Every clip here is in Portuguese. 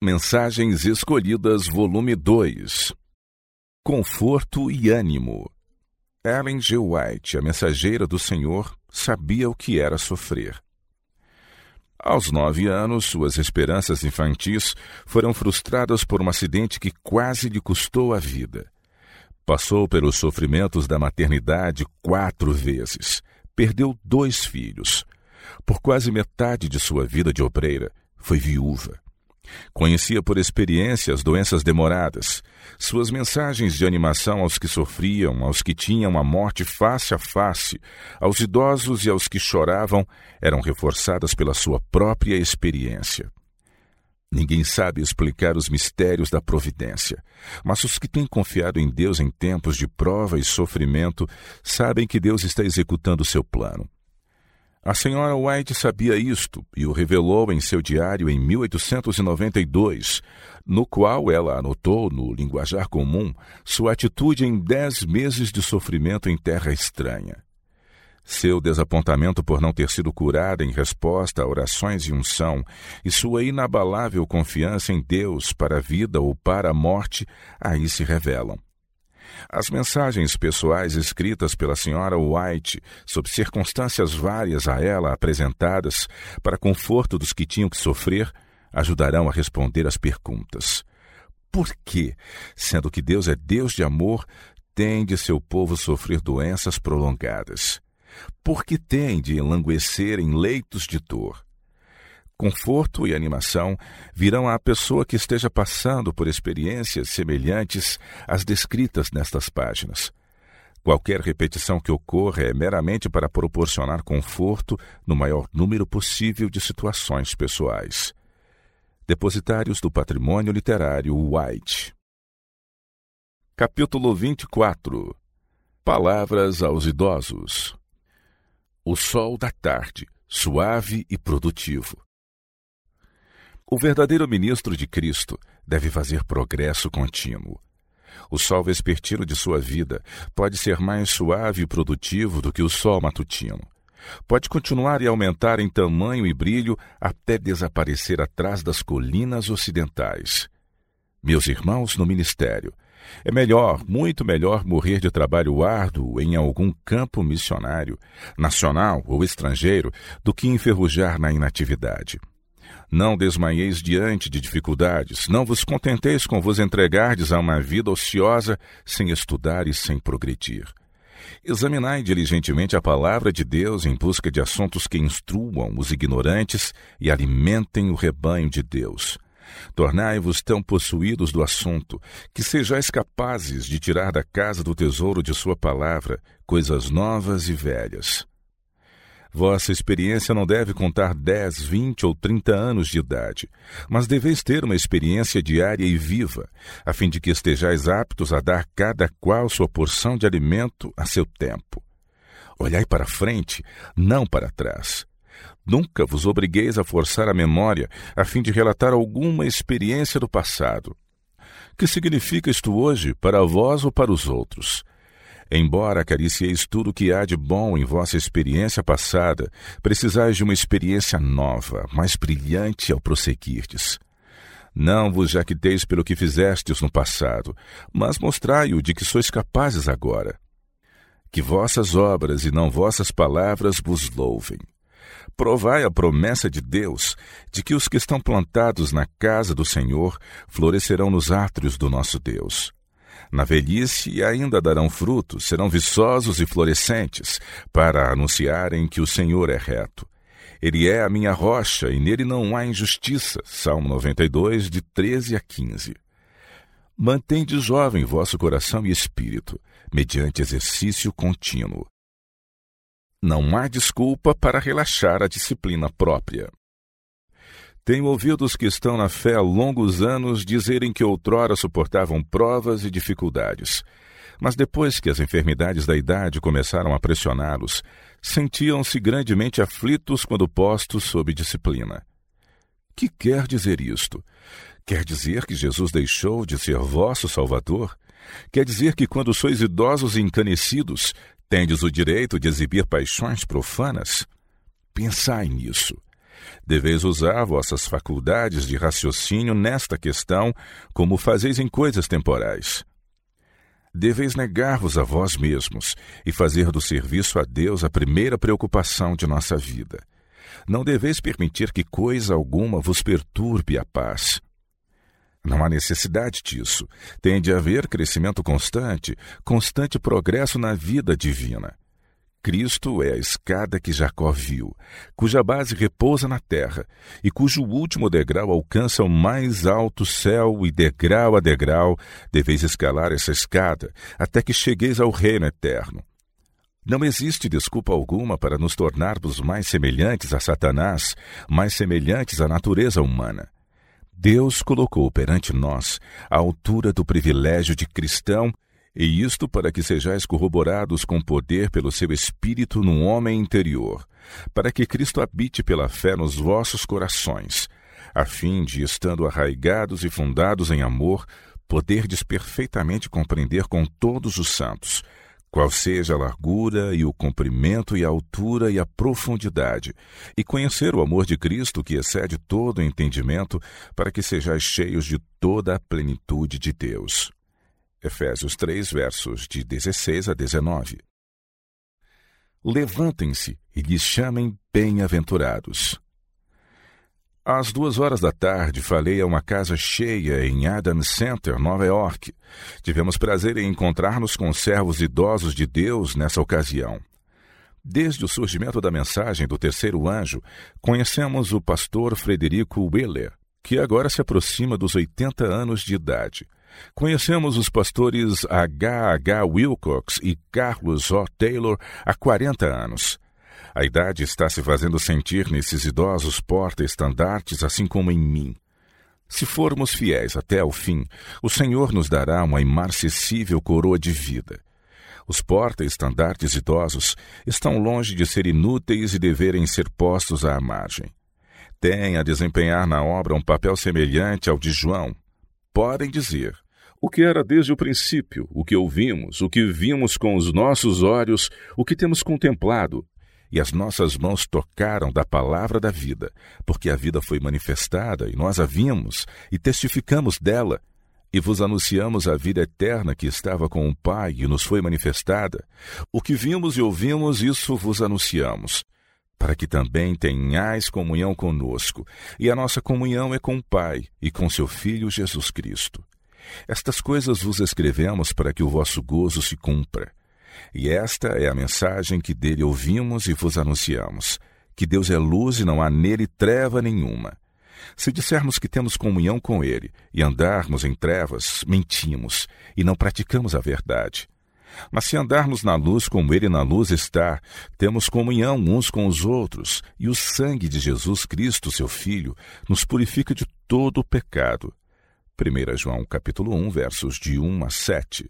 Mensagens Escolhidas, volume 2. Conforto e ânimo. Ellen G. White, a mensageira do Senhor, sabia o que era sofrer. Aos 9 anos, suas esperanças infantis foram frustradas por um acidente que quase lhe custou a vida. Passou pelos sofrimentos da maternidade 4 vezes. Perdeu 2 filhos. Por quase metade de sua vida de obreira, foi viúva. Conhecia por experiência as doenças demoradas. Suas mensagens de animação aos que sofriam, aos que tinham a morte face a face, aos idosos e aos que choravam, eram reforçadas pela sua própria experiência. Ninguém sabe explicar os mistérios da providência, mas os que têm confiado em Deus em tempos de prova e sofrimento sabem que Deus está executando seu plano. A senhora White sabia isto e o revelou em seu diário em 1892, no qual ela anotou, no linguajar comum, sua atitude em 10 meses de sofrimento em terra estranha. Seu desapontamento por não ter sido curada em resposta a orações de unção e sua inabalável confiança em Deus para a vida ou para a morte aí se revelam. As mensagens pessoais escritas pela senhora White, sob circunstâncias várias a ela apresentadas, para conforto dos que tinham que sofrer, ajudarão a responder às perguntas. Por que, sendo que Deus é Deus de amor, tem de seu povo sofrer doenças prolongadas? Por que tem de enlanguecer em leitos de dor? Conforto e animação virão à pessoa que esteja passando por experiências semelhantes às descritas nestas páginas. Qualquer repetição que ocorra é meramente para proporcionar conforto no maior número possível de situações pessoais. Depositários do Patrimônio Literário White. Capítulo 24. Palavras aos idosos. O sol da tarde, suave e produtivo. O verdadeiro ministro de Cristo deve fazer progresso contínuo. O sol vespertino de sua vida pode ser mais suave e produtivo do que o sol matutino. Pode continuar e aumentar em tamanho e brilho até desaparecer atrás das colinas ocidentais. Meus irmãos no ministério, é melhor, muito melhor morrer de trabalho árduo em algum campo missionário, nacional ou estrangeiro, do que enferrujar na inatividade. Não desmaieis diante de dificuldades, não vos contenteis com vos entregardes a uma vida ociosa, sem estudar e sem progredir. Examinai diligentemente a palavra de Deus em busca de assuntos que instruam os ignorantes e alimentem o rebanho de Deus. Tornai-vos tão possuídos do assunto, que sejais capazes de tirar da casa do tesouro de sua palavra coisas novas e velhas. Vossa experiência não deve contar 10, 20 ou 30 anos de idade, mas deveis ter uma experiência diária e viva, a fim de que estejais aptos a dar cada qual sua porção de alimento a seu tempo. Olhai para frente, não para trás. Nunca vos obrigueis a forçar a memória, a fim de relatar alguma experiência do passado. Que significa isto hoje para vós ou para os outros? Embora acaricieis tudo o que há de bom em vossa experiência passada, precisais de uma experiência nova, mais brilhante ao prosseguirdes. Não vos jacteis pelo que fizestes no passado, mas mostrai-o de que sois capazes agora. Que vossas obras e não vossas palavras vos louvem. Provai a promessa de Deus, de que os que estão plantados na casa do Senhor florescerão nos átrios do nosso Deus. Na velhice ainda darão frutos, serão viçosos e florescentes, para anunciarem que o Senhor é reto. Ele é a minha rocha, e nele não há injustiça. Salmo 92, de 13 a 15. Mantende jovem vosso coração e espírito, mediante exercício contínuo. Não há desculpa para relaxar a disciplina própria. Tenho ouvido os que estão na fé há longos anos dizerem que outrora suportavam provas e dificuldades, mas depois que as enfermidades da idade começaram a pressioná-los, sentiam-se grandemente aflitos quando postos sob disciplina. Que quer dizer isto? Quer dizer que Jesus deixou de ser vosso Salvador? Quer dizer que quando sois idosos e encanecidos, tendes o direito de exibir paixões profanas? Pensai nisso. Deveis usar vossas faculdades de raciocínio nesta questão, como fazeis em coisas temporais. Deveis negar-vos a vós mesmos e fazer do serviço a Deus a primeira preocupação de nossa vida. Não deveis permitir que coisa alguma vos perturbe a paz. Não há necessidade disso. Tem de haver crescimento constante progresso na vida divina. Cristo é a escada que Jacó viu, cuja base repousa na terra, e cujo último degrau alcança o mais alto céu, e degrau a degrau deveis escalar essa escada, até que chegueis ao reino eterno. Não existe desculpa alguma para nos tornarmos mais semelhantes a Satanás, mais semelhantes à natureza humana. Deus colocou perante nós a altura do privilégio de cristão, e isto para que sejais corroborados com poder pelo seu Espírito num homem interior, para que Cristo habite pela fé nos vossos corações, a fim de, estando arraigados e fundados em amor, poderdes perfeitamente compreender com todos os santos qual seja a largura e o comprimento e a altura e a profundidade, e conhecer o amor de Cristo que excede todo o entendimento, para que sejais cheios de toda a plenitude de Deus. Efésios 3, versos de 16 a 19. Levantem-se e lhes chamem bem-aventurados. Às 2h falei a uma casa cheia em Adams Center, Nova York. Tivemos prazer em encontrar-nos com servos idosos de Deus nessa ocasião. Desde o surgimento da mensagem do terceiro anjo, conhecemos o pastor Frederico Wheeler, que agora se aproxima dos 80 anos de idade. Conhecemos os pastores H. Wilcox e Carlos O. Taylor há 40 anos. A idade está se fazendo sentir nesses idosos porta-estandartes, assim como em mim. Se formos fiéis até o fim, o Senhor nos dará uma imarcessível coroa de vida. Os porta-estandartes idosos estão longe de ser inúteis e deverem ser postos à margem. Têm a desempenhar na obra um papel semelhante ao de João. Podem dizer: o que era desde o princípio, o que ouvimos, o que vimos com os nossos olhos, o que temos contemplado, e as nossas mãos tocaram da palavra da vida, porque a vida foi manifestada, e nós a vimos, e testificamos dela, e vos anunciamos a vida eterna que estava com o Pai e nos foi manifestada. O que vimos e ouvimos, isso vos anunciamos, para que também tenhais comunhão conosco, e a nossa comunhão é com o Pai e com seu Filho Jesus Cristo. Estas coisas vos escrevemos para que o vosso gozo se cumpra. E esta é a mensagem que dele ouvimos e vos anunciamos, que Deus é luz e não há nele treva nenhuma. Se dissermos que temos comunhão com ele e andarmos em trevas, mentimos e não praticamos a verdade. Mas se andarmos na luz como ele na luz está, temos comunhão uns com os outros, e o sangue de Jesus Cristo, seu Filho, nos purifica de todo o pecado. 1 João capítulo 1, versos de 1 a 7.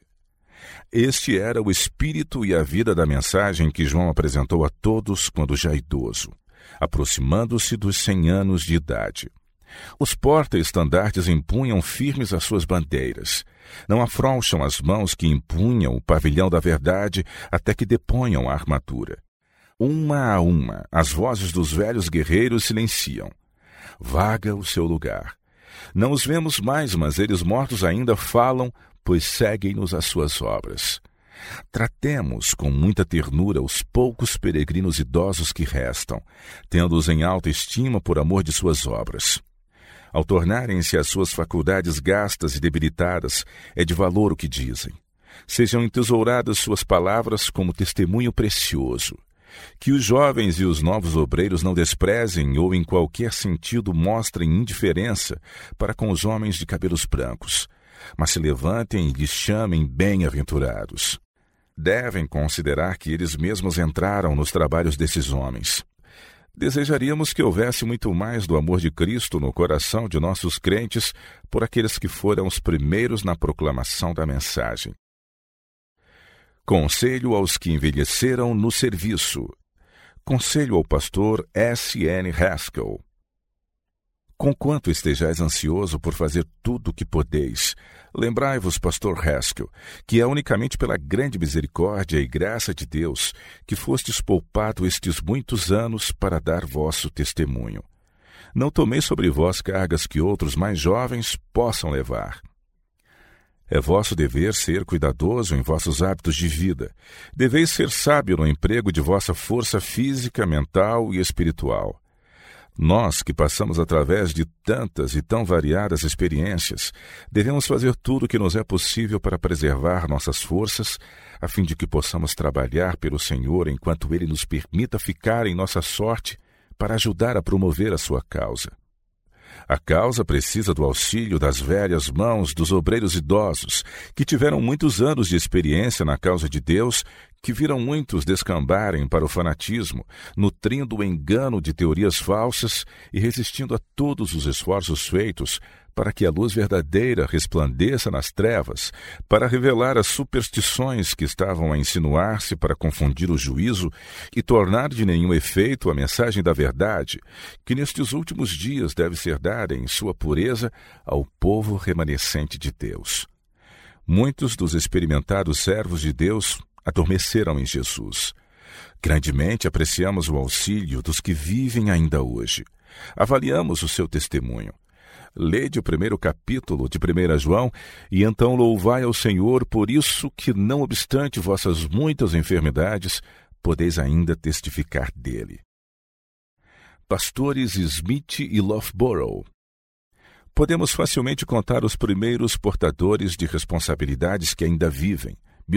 Este era o espírito e a vida da mensagem que João apresentou a todos quando já idoso, aproximando-se dos 100 anos de idade. Os porta-estandartes empunham firmes as suas bandeiras. Não afrouxam as mãos que empunham o pavilhão da verdade até que deponham a armadura. Uma a uma, as vozes dos velhos guerreiros silenciam. Vaga o seu lugar. Não os vemos mais, mas eles mortos ainda falam, pois seguem-nos as suas obras. Tratemos com muita ternura os poucos peregrinos idosos que restam, tendo-os em alta estima por amor de suas obras. Ao tornarem-se as suas faculdades gastas e debilitadas, é de valor o que dizem. Sejam entesouradas suas palavras como testemunho precioso. Que os jovens e os novos obreiros não desprezem ou em qualquer sentido mostrem indiferença para com os homens de cabelos brancos, mas se levantem e lhes chamem bem-aventurados. Devem considerar que eles mesmos entraram nos trabalhos desses homens. Desejaríamos que houvesse muito mais do amor de Cristo no coração de nossos crentes por aqueles que foram os primeiros na proclamação da mensagem. Conselho aos que envelheceram no serviço. Conselho ao pastor S.N. Haskell. Conquanto estejais ansioso por fazer tudo o que podeis, lembrai-vos, pastor Haskell, que é unicamente pela grande misericórdia e graça de Deus que fostes poupado estes muitos anos para dar vosso testemunho. Não tomeis sobre vós cargas que outros mais jovens possam levar. É vosso dever ser cuidadoso em vossos hábitos de vida. Deveis ser sábio no emprego de vossa força física, mental e espiritual. Nós, que passamos através de tantas e tão variadas experiências, devemos fazer tudo o que nos é possível para preservar nossas forças, a fim de que possamos trabalhar pelo Senhor enquanto Ele nos permita ficar em nossa sorte para ajudar a promover a sua causa. A causa precisa do auxílio das velhas mãos dos obreiros idosos, que tiveram muitos anos de experiência na causa de Deus, que viram muitos descambarem para o fanatismo, nutrindo o engano de teorias falsas e resistindo a todos os esforços feitos para que a luz verdadeira resplandeça nas trevas, para revelar as superstições que estavam a insinuar-se para confundir o juízo e tornar de nenhum efeito a mensagem da verdade, que nestes últimos dias deve ser dada em sua pureza ao povo remanescente de Deus. Muitos dos experimentados servos de Deus adormeceram em Jesus. Grandemente apreciamos o auxílio dos que vivem ainda hoje. Avaliamos o seu testemunho. Lede o primeiro capítulo de 1 João, e então louvai ao Senhor por isso que, não obstante vossas muitas enfermidades, podeis ainda testificar dele. Pastores Smith e Loughborough. Podemos facilmente contar os primeiros portadores de responsabilidades que ainda vivem.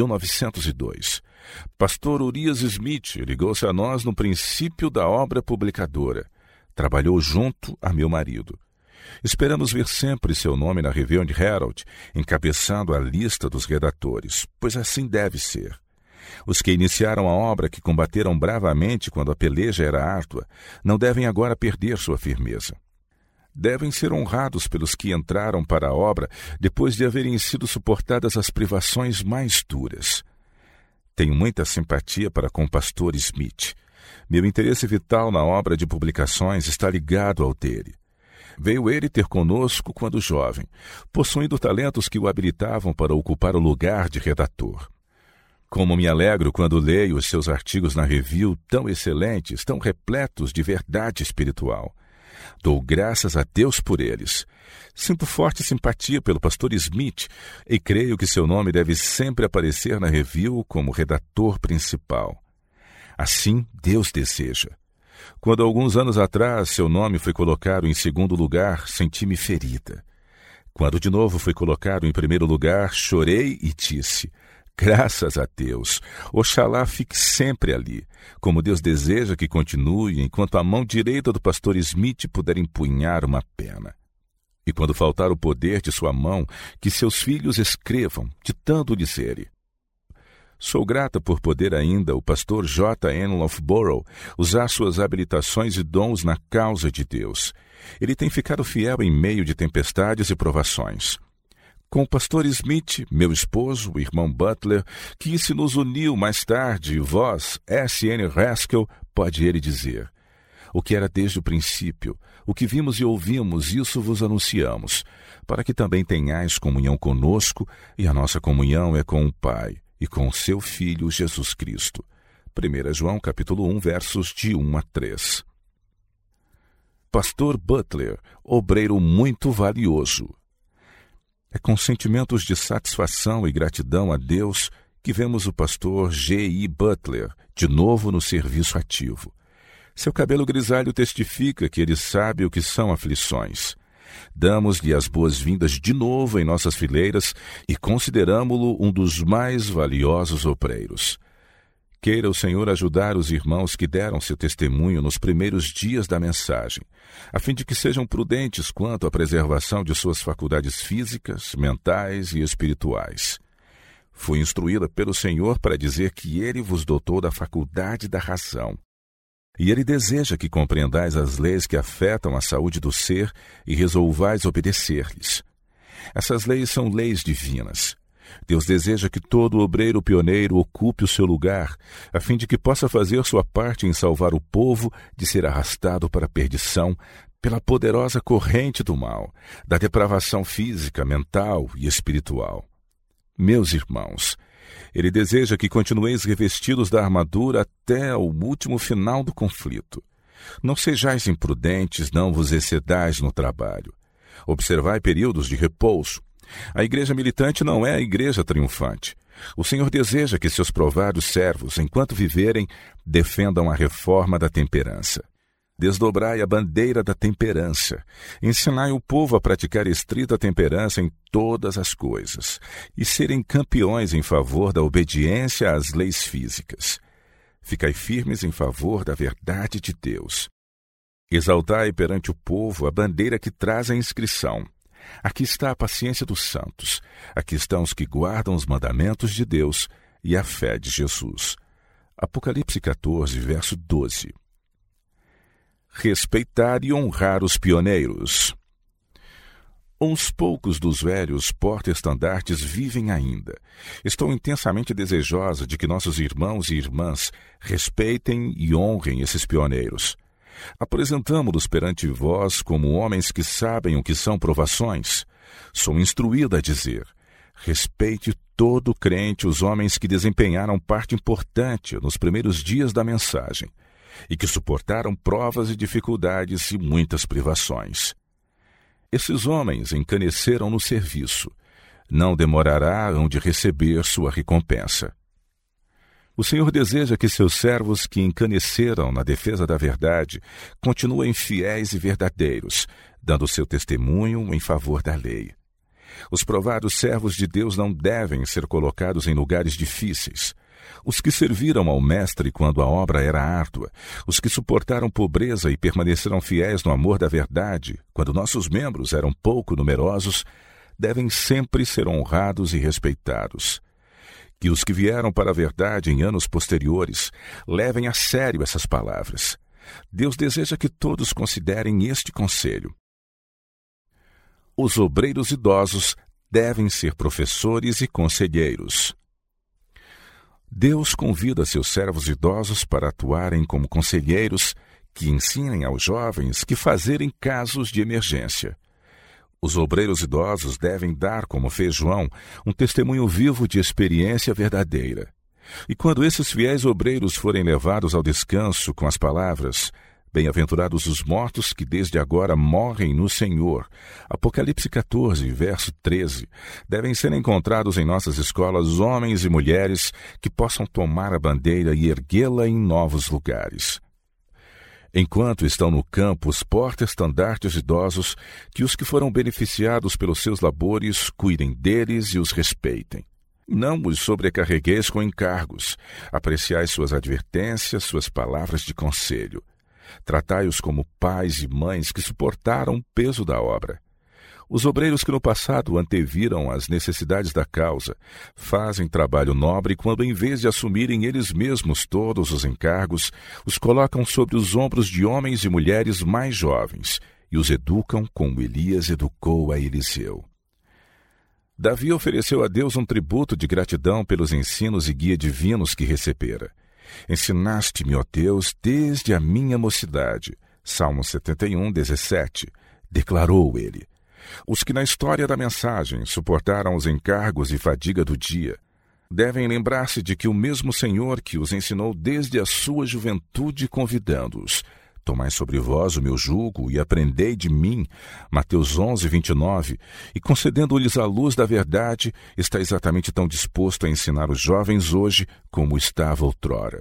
1902. Pastor Urias Smith ligou-se a nós no princípio da obra publicadora. Trabalhou junto a meu marido. Esperamos ver sempre seu nome na Review and Herald, encabeçando a lista dos redatores, pois assim deve ser. Os que iniciaram a obra, que combateram bravamente quando a peleja era árdua, não devem agora perder sua firmeza. Devem ser honrados pelos que entraram para a obra depois de haverem sido suportadas as privações mais duras. Tenho muita simpatia para com o pastor Smith. Meu interesse vital na obra de publicações está ligado ao dele. Veio ele ter conosco quando jovem, possuindo talentos que o habilitavam para ocupar o lugar de redator. Como me alegro quando leio os seus artigos na Review, tão excelentes, tão repletos de verdade espiritual. Dou graças a Deus por eles. Sinto forte simpatia pelo pastor Smith e creio que seu nome deve sempre aparecer na Review como redator principal. Assim Deus deseja. Quando alguns anos atrás seu nome foi colocado em segundo lugar, senti-me ferida. Quando de novo foi colocado em primeiro lugar, chorei e disse: graças a Deus, oxalá fique sempre ali, como Deus deseja que continue enquanto a mão direita do pastor Smith puder empunhar uma pena. E quando faltar o poder de sua mão, que seus filhos escrevam, ditando-lhes ele. Sou grata por poder ainda o pastor J. N. Loughborough usar suas habilitações e dons na causa de Deus. Ele tem ficado fiel em meio de tempestades e provações. Com o pastor Smith, meu esposo, o irmão Butler, que se nos uniu mais tarde, vós, S. N. Haskell, pode ele dizer: o que era desde o princípio, o que vimos e ouvimos, isso vos anunciamos, para que também tenhais comunhão conosco, e a nossa comunhão é com o Pai e com o seu Filho Jesus Cristo. 1 João capítulo 1, versos de 1 a 3. Pastor Butler, obreiro muito valioso. É com sentimentos de satisfação e gratidão a Deus que vemos o pastor G.I. Butler de novo no serviço ativo. Seu cabelo grisalho testifica que ele sabe o que são aflições. Damos-lhe as boas-vindas de novo em nossas fileiras e consideramo-lo um dos mais valiosos obreiros. Queira o Senhor ajudar os irmãos que deram seu testemunho nos primeiros dias da mensagem, a fim de que sejam prudentes quanto à preservação de suas faculdades físicas, mentais e espirituais. Fui instruída pelo Senhor para dizer que Ele vos dotou da faculdade da razão. E Ele deseja que compreendais as leis que afetam a saúde do ser e resolvais obedecer-lhes. Essas leis são leis divinas. Deus deseja que todo obreiro pioneiro ocupe o seu lugar, a fim de que possa fazer sua parte em salvar o povo de ser arrastado para a perdição pela poderosa corrente do mal, da depravação física, mental e espiritual. Meus irmãos, Ele deseja que continueis revestidos da armadura até o último final do conflito. Não sejais imprudentes, não vos excedais no trabalho. Observai períodos de repouso. A igreja militante não é a igreja triunfante. O Senhor deseja que seus provados servos, enquanto viverem, defendam a reforma da temperança. Desdobrai a bandeira da temperança. Ensinai o povo a praticar estrita temperança em todas as coisas, e serem campeões em favor da obediência às leis físicas. Ficai firmes em favor da verdade de Deus. Exaltai perante o povo a bandeira que traz a inscrição. Aqui está a paciência dos santos. Aqui estão os que guardam os mandamentos de Deus e a fé de Jesus. Apocalipse 14, verso 12. Respeitar e honrar os pioneiros. Uns poucos dos velhos porta-estandartes vivem ainda. Estou intensamente desejosa de que nossos irmãos e irmãs respeitem e honrem esses pioneiros. Apresentamo-los perante vós como homens que sabem o que são provações. Sou instruída a dizer: respeite todo crente os homens que desempenharam parte importante nos primeiros dias da mensagem e que suportaram provas e dificuldades e muitas privações. Esses homens encaneceram no serviço. Não demorará hão de receber sua recompensa. O Senhor deseja que seus servos que encaneceram na defesa da verdade continuem fiéis e verdadeiros, dando seu testemunho em favor da lei. Os provados servos de Deus não devem ser colocados em lugares difíceis. Os que serviram ao Mestre quando a obra era árdua, os que suportaram pobreza e permaneceram fiéis no amor da verdade, quando nossos membros eram pouco numerosos, devem sempre ser honrados e respeitados. Que os que vieram para a verdade em anos posteriores levem a sério essas palavras. Deus deseja que todos considerem este conselho. Os obreiros idosos devem ser professores e conselheiros. Deus convida seus servos idosos para atuarem como conselheiros que ensinem aos jovens que fazer em casos de emergência. Os obreiros idosos devem dar, como fez João, um testemunho vivo de experiência verdadeira. E quando esses fiéis obreiros forem levados ao descanso com as palavras: bem-aventurados os mortos que desde agora morrem no Senhor, Apocalipse 14, verso 13, devem ser encontrados em nossas escolas homens e mulheres que possam tomar a bandeira e erguê-la em novos lugares. Enquanto estão no campo os porta-estandartes idosos, que os que foram beneficiados pelos seus labores cuidem deles e os respeitem. Não os sobrecarregueis com encargos. Apreciai suas advertências, suas palavras de conselho. Tratai-os como pais e mães que suportaram o peso da obra. Os obreiros que no passado anteviram as necessidades da causa fazem trabalho nobre quando, em vez de assumirem eles mesmos todos os encargos, os colocam sobre os ombros de homens e mulheres mais jovens e os educam como Elias educou a Eliseu. Davi ofereceu a Deus um tributo de gratidão pelos ensinos e guia divinos que recebera. Ensinaste-me, ó Deus, desde a minha mocidade. Salmo 71, 17. Declarou ele. Os que na história da mensagem suportaram os encargos e fadiga do dia devem lembrar-se de que o mesmo Senhor que os ensinou desde a sua juventude, convidando-os: tomai sobre vós o meu jugo e aprendei de mim, Mateus 11, 29, e concedendo-lhes a luz da verdade, está exatamente tão disposto a ensinar os jovens hoje como estava outrora.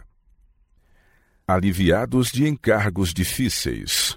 Aliviados de encargos difíceis.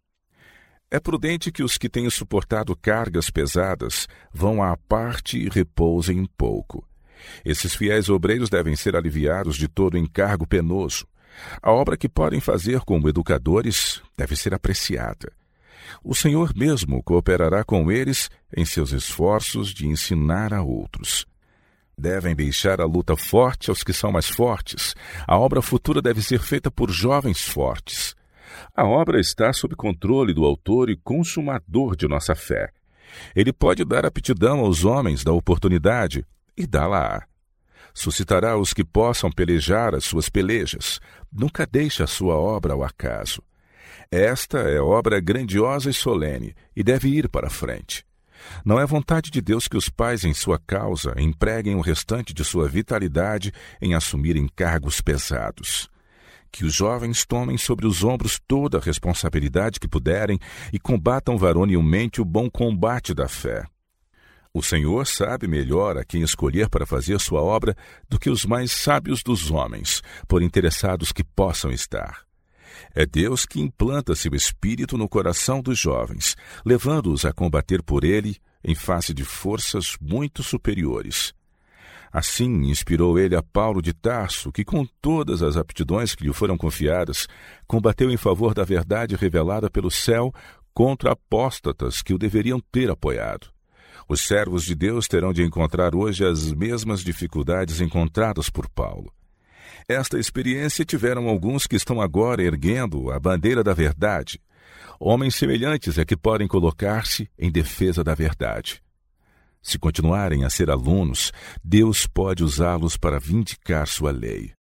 É prudente que os que têm suportado cargas pesadas vão à parte e repousem um pouco. Esses fiéis obreiros devem ser aliviados de todo encargo penoso. A obra que podem fazer como educadores deve ser apreciada. O Senhor mesmo cooperará com eles em seus esforços de ensinar a outros. Devem deixar a luta forte aos que são mais fortes. A obra futura deve ser feita por jovens fortes. A obra está sob controle do autor e consumador de nossa fé. Ele pode dar aptidão aos homens da oportunidade e dá-la-á. Suscitará os que possam pelejar as suas pelejas. Nunca deixe a sua obra ao acaso. Esta é obra grandiosa e solene e deve ir para frente. Não é vontade de Deus que os pais em sua causa empreguem o restante de sua vitalidade em assumir encargos pesados. que os jovens tomem sobre os ombros toda a responsabilidade que puderem e combatam varonilmente o bom combate da fé. O Senhor sabe melhor a quem escolher para fazer sua obra do que os mais sábios dos homens, por interessados que possam estar. É Deus que implanta seu espírito no coração dos jovens, levando-os a combater por ele em face de forças muito superiores. Assim, inspirou ele a Paulo de Tarso, que com todas as aptidões que lhe foram confiadas, combateu em favor da verdade revelada pelo céu contra apóstatas que o deveriam ter apoiado. Os servos de Deus terão de encontrar hoje as mesmas dificuldades encontradas por Paulo. Esta experiência tiveram alguns que estão agora erguendo a bandeira da verdade. Homens semelhantes é que podem colocar-se em defesa da verdade. Se continuarem a ser alunos, Deus pode usá-los para vindicar sua lei.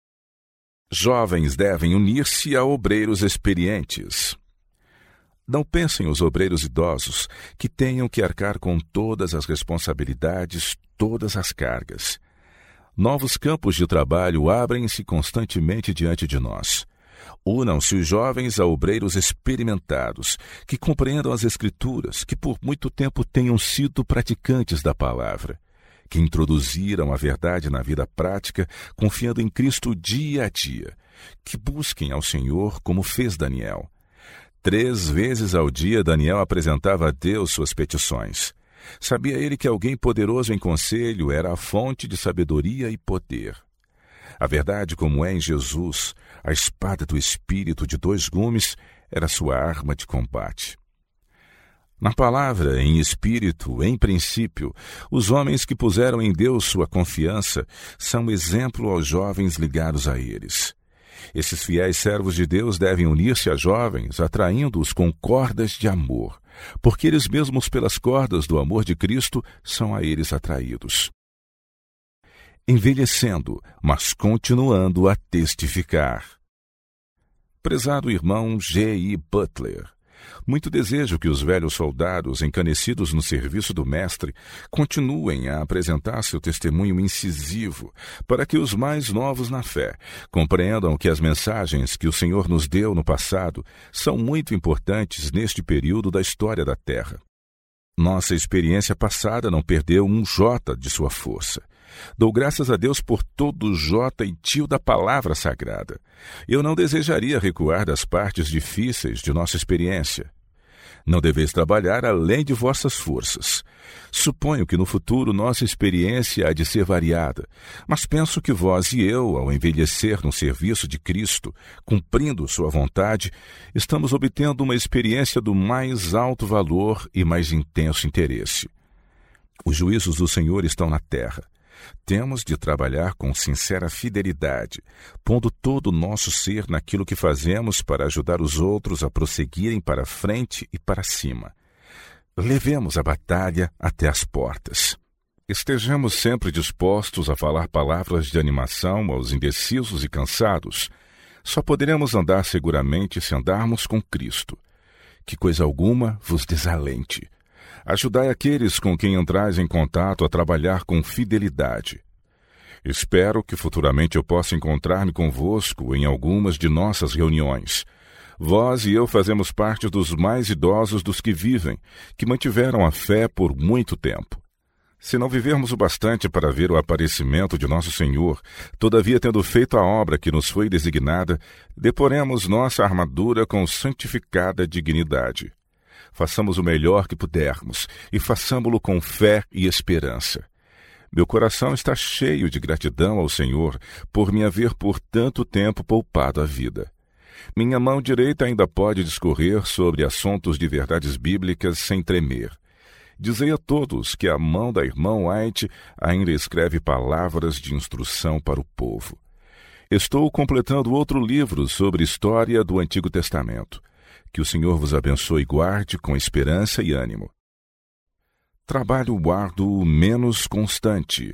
Jovens devem unir-se a obreiros experientes. Não pensem os obreiros idosos que tenham que arcar com todas as responsabilidades, todas as cargas. Novos campos de trabalho abrem-se constantemente diante de nós. Unam-se os jovens a obreiros experimentados, que compreendam as Escrituras, que por muito tempo tenham sido praticantes da palavra, que introduziram a verdade na vida prática, confiando em Cristo dia a dia, que busquem ao Senhor como fez Daniel. 3 vezes ao dia Daniel apresentava a Deus suas petições. Sabia ele que alguém poderoso em conselho era a fonte de sabedoria e poder. A verdade, como é em Jesus, a espada do Espírito de 2 gumes, era sua arma de combate. Na palavra, em espírito, em princípio, os homens que puseram em Deus sua confiança são exemplo aos jovens ligados a eles. Esses fiéis servos de Deus devem unir-se a jovens, atraindo-os com cordas de amor, porque eles mesmos, pelas cordas do amor de Cristo, são a eles atraídos. Envelhecendo, mas continuando a testificar. Prezado irmão G.I. Butler, muito desejo que os velhos soldados, encanecidos no serviço do Mestre, continuem a apresentar seu testemunho incisivo, para que os mais novos na fé compreendam que as mensagens que o Senhor nos deu no passado são muito importantes neste período da história da Terra. Nossa experiência passada não perdeu um jota de sua força. Dou graças a Deus por todo jota e tio da palavra sagrada. Eu não desejaria recuar das partes difíceis de nossa experiência. Não deveis trabalhar além de vossas forças. Suponho que no futuro nossa experiência há de ser variada, mas penso que vós e eu, ao envelhecer no serviço de Cristo, cumprindo sua vontade, estamos obtendo uma experiência do mais alto valor e mais intenso interesse. Os juízos do Senhor estão na terra. Temos de trabalhar com sincera fidelidade, pondo todo o nosso ser naquilo que fazemos para ajudar os outros a prosseguirem para frente e para cima. Levemos a batalha até as portas. Estejamos sempre dispostos a falar palavras de animação aos indecisos e cansados. Só poderemos andar seguramente se andarmos com Cristo. Que coisa alguma vos desalente. Ajudai aqueles com quem entrais em contato a trabalhar com fidelidade. Espero que futuramente eu possa encontrar-me convosco em algumas de nossas reuniões. Vós e eu fazemos parte dos mais idosos dos que vivem, que mantiveram a fé por muito tempo. Se não vivermos o bastante para ver o aparecimento de nosso Senhor, todavia tendo feito a obra que nos foi designada, deporemos nossa armadura com santificada dignidade. Façamos o melhor que pudermos e façamo-lo com fé e esperança. Meu coração está cheio de gratidão ao Senhor por me haver por tanto tempo poupado a vida. Minha mão direita ainda pode discorrer sobre assuntos de verdades bíblicas sem tremer. Dizei a todos que a mão da irmã White ainda escreve palavras de instrução para o povo. Estou completando outro livro sobre história do Antigo Testamento. Que o Senhor vos abençoe e guarde com esperança e ânimo. Trabalho árduo menos constante.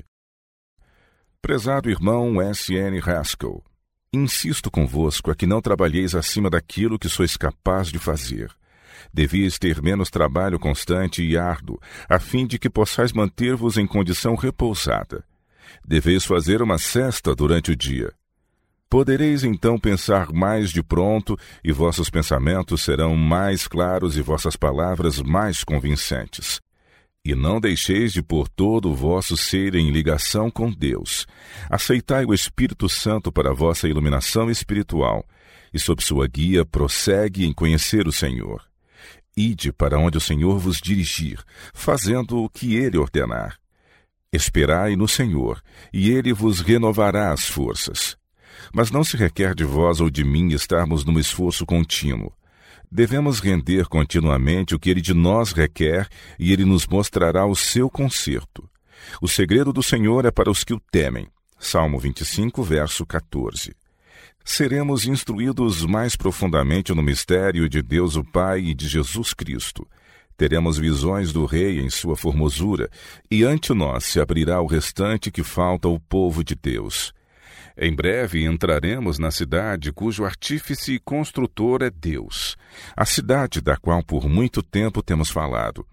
Prezado irmão S.N. Haskell, insisto convosco a que não trabalheis acima daquilo que sois capaz de fazer. Devíeis ter menos trabalho constante e árduo, a fim de que possais manter-vos em condição repousada. Deveis fazer uma cesta durante o dia. Podereis então pensar mais de pronto, e vossos pensamentos serão mais claros e vossas palavras mais convincentes. E não deixeis de pôr todo o vosso ser em ligação com Deus. Aceitai o Espírito Santo para a vossa iluminação espiritual, e sob sua guia prossegue em conhecer o Senhor. Ide para onde o Senhor vos dirigir, fazendo o que Ele ordenar. Esperai no Senhor, e Ele vos renovará as forças. Mas não se requer de vós ou de mim estarmos num esforço contínuo. Devemos render continuamente o que Ele de nós requer, e Ele nos mostrará o seu conserto. O segredo do Senhor é para os que o temem. Salmo 25, verso 14. Seremos instruídos mais profundamente no mistério de Deus o Pai e de Jesus Cristo. Teremos visões do Rei em sua formosura, e ante nós se abrirá o restante que falta ao povo de Deus. Em breve entraremos na cidade cujo artífice e construtor é Deus, a cidade da qual por muito tempo temos falado.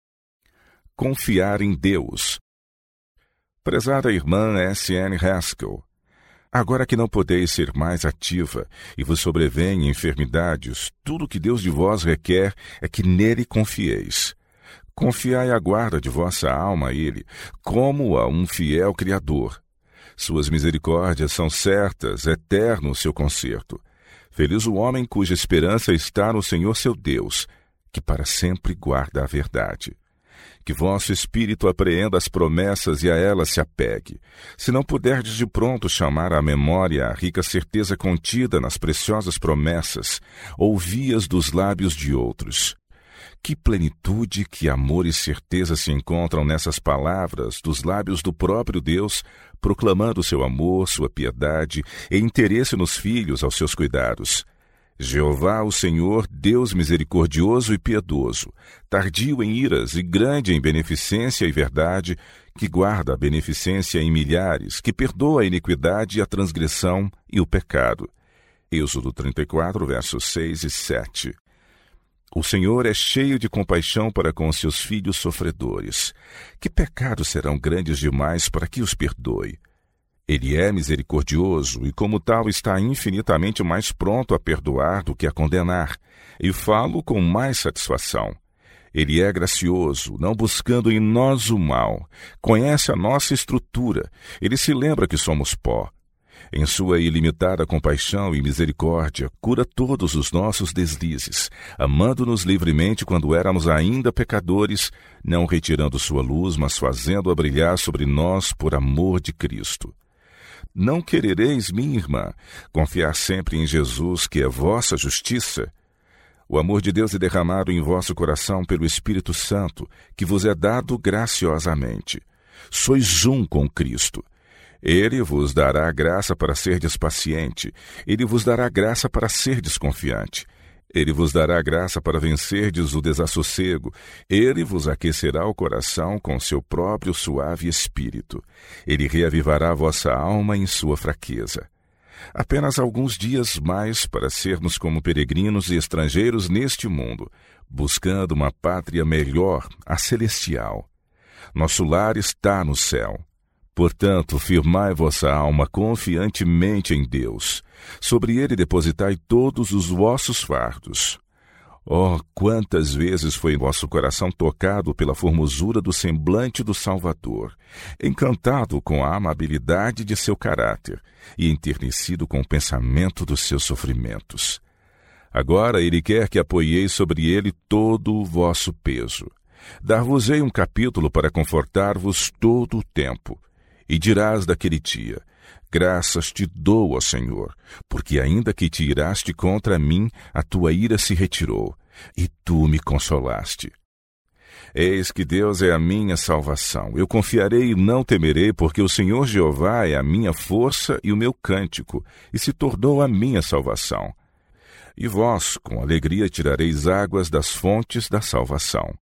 Confiar em Deus. Prezada irmã S.N. Haskell, agora que não podeis ser mais ativa e vos sobrevêm enfermidades, tudo o que Deus de vós requer é que nele confieis. Confiai a guarda de vossa alma a Ele, como a um fiel Criador. Suas misericórdias são certas, eterno o seu conserto. Feliz o homem cuja esperança está no Senhor seu Deus, que para sempre guarda a verdade. Que vosso espírito apreenda as promessas e a elas se apegue. Se não puderdes de pronto chamar à memória a rica certeza contida nas preciosas promessas, ouvi-as dos lábios de outros. Que plenitude, que amor e certeza se encontram nessas palavras dos lábios do próprio Deus, proclamando seu amor, sua piedade e interesse nos filhos aos seus cuidados. Jeová, o Senhor, Deus misericordioso e piedoso, tardio em iras e grande em beneficência e verdade, que guarda a beneficência em milhares, que perdoa a iniquidade e a transgressão e o pecado. Êxodo 34, versos 6 e 7. O Senhor é cheio de compaixão para com os seus filhos sofredores. Que pecados serão grandes demais para que os perdoe? Ele é misericordioso e, como tal, está infinitamente mais pronto a perdoar do que a condenar, e falo com mais satisfação. Ele é gracioso, não buscando em nós o mal. Conhece a nossa estrutura. Ele se lembra que somos pó. Em sua ilimitada compaixão e misericórdia, cura todos os nossos deslizes, amando-nos livremente quando éramos ainda pecadores, não retirando sua luz, mas fazendo-a brilhar sobre nós por amor de Cristo. Não querereis, minha irmã, confiar sempre em Jesus, que é vossa justiça? O amor de Deus é derramado em vosso coração pelo Espírito Santo, que vos é dado graciosamente. Sois um com Cristo. Ele vos dará graça para serdes paciente. Ele vos dará graça para serdes confiante. Ele vos dará graça para vencerdes o desassossego. Ele vos aquecerá o coração com seu próprio suave espírito. Ele reavivará vossa alma em sua fraqueza. Apenas alguns dias mais para sermos como peregrinos e estrangeiros neste mundo, buscando uma pátria melhor, a celestial. Nosso lar está no céu. Portanto, firmai vossa alma confiantemente em Deus. Sobre ele depositai todos os vossos fardos. Oh, quantas vezes foi vosso coração tocado pela formosura do semblante do Salvador, encantado com a amabilidade de seu caráter e enternecido com o pensamento dos seus sofrimentos. Agora ele quer que apoieis sobre ele todo o vosso peso. Dar-vos-ei um capítulo para confortar-vos todo o tempo. E dirás daquele dia: graças te dou, ó Senhor, porque ainda que te iraste contra mim, a tua ira se retirou, e tu me consolaste. Eis que Deus é a minha salvação. Eu confiarei e não temerei, porque o Senhor Jeová é a minha força e o meu cântico, e se tornou a minha salvação. E vós, com alegria, tirareis águas das fontes da salvação.